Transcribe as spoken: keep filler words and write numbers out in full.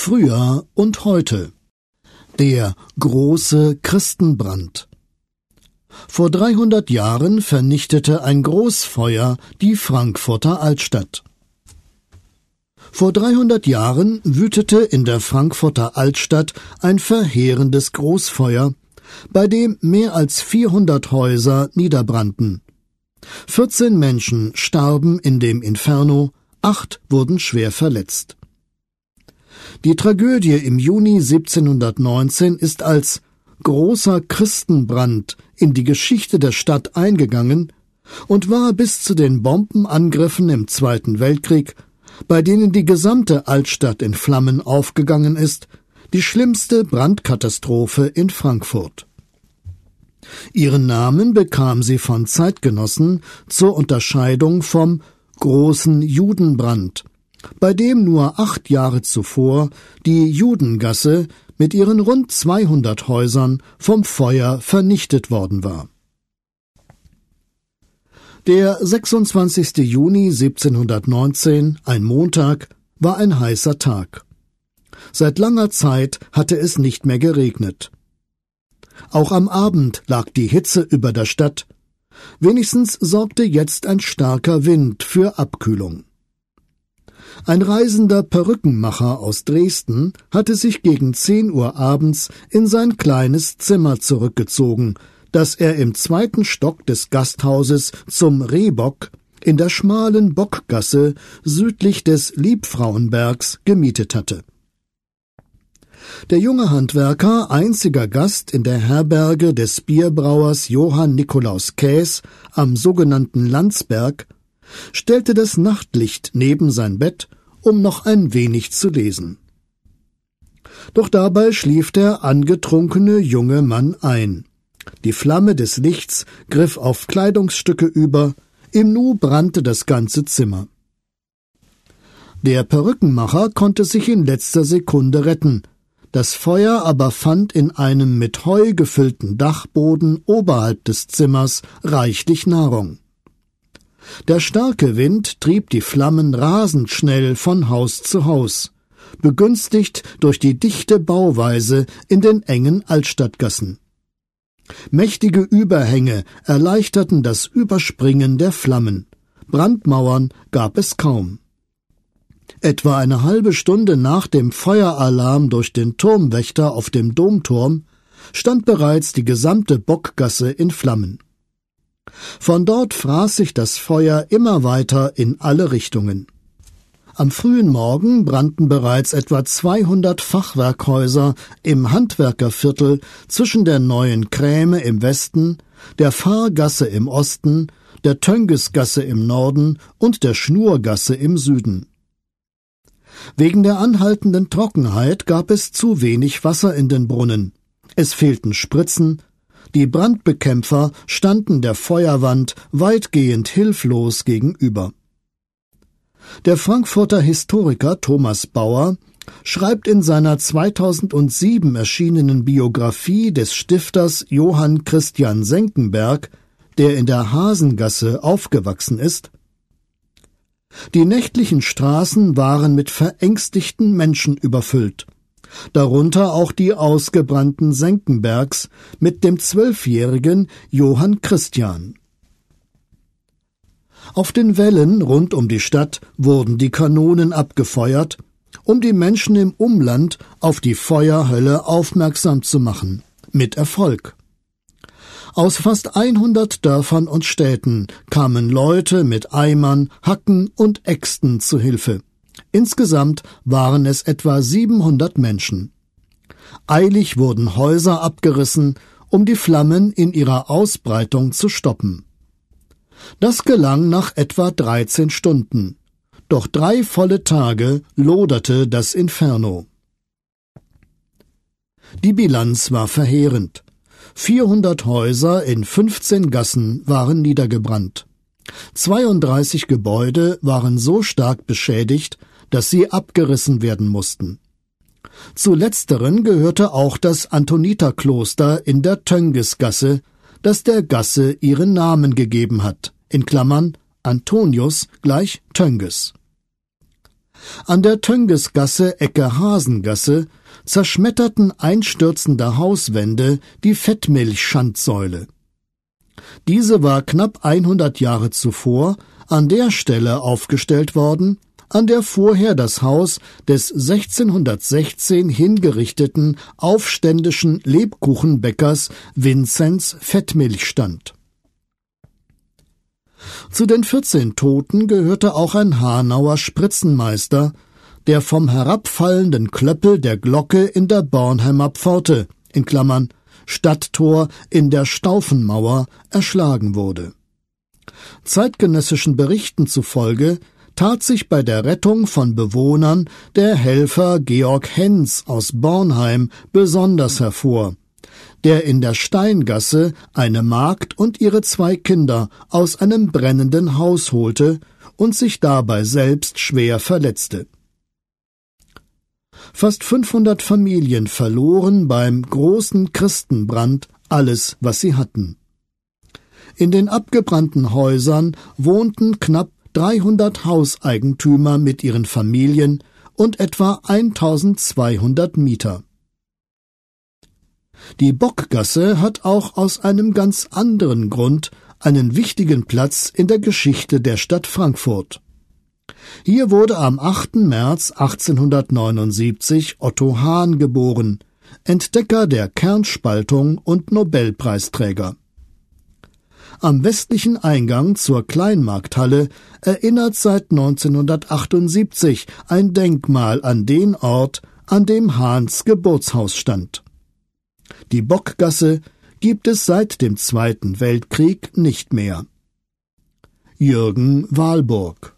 Früher und heute. Der große Christenbrand. Vor dreihundert Jahren vernichtete ein Großfeuer die Frankfurter Altstadt. Vor dreihundert Jahren wütete in der Frankfurter Altstadt ein verheerendes Großfeuer, bei dem mehr als vierhundert Häuser niederbrannten. vierzehn Menschen starben in dem Inferno, acht wurden schwer verletzt. Die Tragödie im Juni siebzehnhundertneunzehn ist als großer Christenbrand in die Geschichte der Stadt eingegangen und war bis zu den Bombenangriffen im Zweiten Weltkrieg, bei denen die gesamte Altstadt in Flammen aufgegangen ist, die schlimmste Brandkatastrophe in Frankfurt. Ihren Namen bekam sie von Zeitgenossen zur Unterscheidung vom großen Judenbrand, bei dem nur acht Jahre zuvor die Judengasse mit ihren rund zweihundert Häusern vom Feuer vernichtet worden war. Der sechsundzwanzigste Juni siebzehnhundertneunzehn, ein Montag, war ein heißer Tag. Seit langer Zeit hatte es nicht mehr geregnet. Auch am Abend lag die Hitze über der Stadt. Wenigstens sorgte jetzt ein starker Wind für Abkühlung. Ein reisender Perückenmacher aus Dresden hatte sich gegen zehn Uhr abends in sein kleines Zimmer zurückgezogen, das er im zweiten Stock des Gasthauses zum Rehbock in der schmalen Bockgasse südlich des Liebfrauenbergs gemietet hatte. Der junge Handwerker, einziger Gast in der Herberge des Bierbrauers Johann Nikolaus Käs am sogenannten Landsberg, stellte das Nachtlicht neben sein Bett, um noch ein wenig zu lesen. Doch dabei schlief der angetrunkene junge Mann ein. Die Flamme des Lichts griff auf Kleidungsstücke über, im Nu brannte das ganze Zimmer. Der Perückenmacher konnte sich in letzter Sekunde retten, das Feuer aber fand in einem mit Heu gefüllten Dachboden oberhalb des Zimmers reichlich Nahrung. Der starke Wind trieb die Flammen rasend schnell von Haus zu Haus, begünstigt durch die dichte Bauweise in den engen Altstadtgassen. Mächtige Überhänge erleichterten das Überspringen der Flammen. Brandmauern gab es kaum. Etwa eine halbe Stunde nach dem Feueralarm durch den Turmwächter auf dem Domturm stand bereits die gesamte Bockgasse in Flammen. Von dort fraß sich das Feuer immer weiter in alle Richtungen. Am frühen Morgen brannten bereits etwa zweihundert Fachwerkhäuser im Handwerkerviertel zwischen der Neuen Kräme im Westen, der Fahrgasse im Osten, der Töngesgasse im Norden und der Schnurgasse im Süden. Wegen der anhaltenden Trockenheit gab es zu wenig Wasser in den Brunnen. Es fehlten Spritzen. Die Brandbekämpfer standen der Feuerwand weitgehend hilflos gegenüber. Der Frankfurter Historiker Thomas Bauer schreibt in seiner zweitausendsieben erschienenen Biografie des Stifters Johann Christian Senckenberg, der in der Hasengasse aufgewachsen ist: Die nächtlichen Straßen waren mit verängstigten Menschen überfüllt, darunter auch die ausgebrannten Senckenbergs mit dem zwölfjährigen Johann Christian. Auf den Wällen rund um die Stadt wurden die Kanonen abgefeuert, um die Menschen im Umland auf die Feuerhölle aufmerksam zu machen, mit Erfolg. Aus fast hundert Dörfern und Städten kamen Leute mit Eimern, Hacken und Äxten zu Hilfe. Insgesamt waren es etwa siebenhundert Menschen. Eilig wurden Häuser abgerissen, um die Flammen in ihrer Ausbreitung zu stoppen. Das gelang nach etwa dreizehn Stunden. Doch drei volle Tage loderte das Inferno. Die Bilanz war verheerend. vierhundert Häuser in fünfzehn Gassen waren niedergebrannt. zweiunddreißig Gebäude waren so stark beschädigt, dass sie abgerissen werden mussten. Zu letzteren gehörte auch das Antoniterkloster in der Töngesgasse, das der Gasse ihren Namen gegeben hat, in Klammern Antonius gleich Tönges. An der Töngesgasse Ecke Hasengasse zerschmetterten einstürzende Hauswände die Fettmilch-Schandsäule. Diese war knapp hundert Jahre zuvor an der Stelle aufgestellt worden, an der vorher das Haus des sechzehnhundertsechzehn hingerichteten aufständischen Lebkuchenbäckers Vinzenz Fettmilch stand. Zu den vierzehn Toten gehörte auch ein Hanauer Spritzenmeister, der vom herabfallenden Klöppel der Glocke in der Bornheimer Pforte in Klammern Stadttor in der Staufenmauer erschlagen wurde. Zeitgenössischen Berichten zufolge tat sich bei der Rettung von Bewohnern der Helfer Georg Henz aus Bornheim besonders hervor, der in der Steingasse eine Magd und ihre zwei Kinder aus einem brennenden Haus holte und sich dabei selbst schwer verletzte. Fast fünfhundert Familien verloren beim großen Christenbrand alles, was sie hatten. In den abgebrannten Häusern wohnten knapp dreihundert Hauseigentümer mit ihren Familien und etwa eintausendzweihundert Mieter. Die Bockgasse hat auch aus einem ganz anderen Grund einen wichtigen Platz in der Geschichte der Stadt Frankfurt. Hier wurde am achten März achtzehnhundertneunundsiebzig Otto Hahn geboren, Entdecker der Kernspaltung und Nobelpreisträger. Am westlichen Eingang zur Kleinmarkthalle erinnert seit neunzehnhundertachtundsiebzig ein Denkmal an den Ort, an dem Hahns Geburtshaus stand. Die Bockgasse gibt es seit dem Zweiten Weltkrieg nicht mehr. Jürgen Wahlburg.